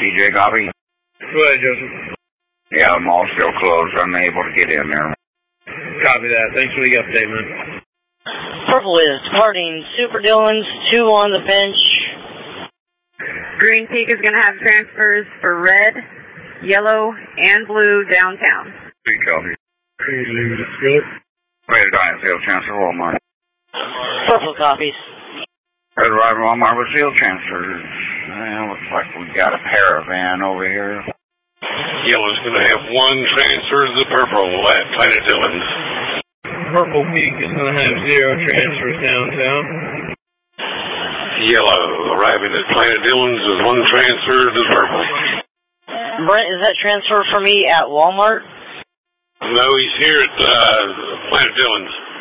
TJ, copy. Go ahead, Joseph. Yeah, the mall's still closed. I'm unable to get in there. Copy that. Thanks for the update, man. Purple is departing Super Dillon's, 2 on the bench. Green Peak is going to have transfers for red, yellow, and blue downtown. Copy. Good. Red Giant field transfer, Walmart. Purple copies. Red Rider Walmart with field transfers. Looks like we got a Paravan over here. Yellow's going to have 1 transfer to the purple at Planet Dillon's. Purple Peak is going to have 0 transfers downtown. Yellow arriving at Planet Dillon's is 1 transfer to the purple. Brent, is that transfer for me at Walmart? No, he's here at Planet Dillon's.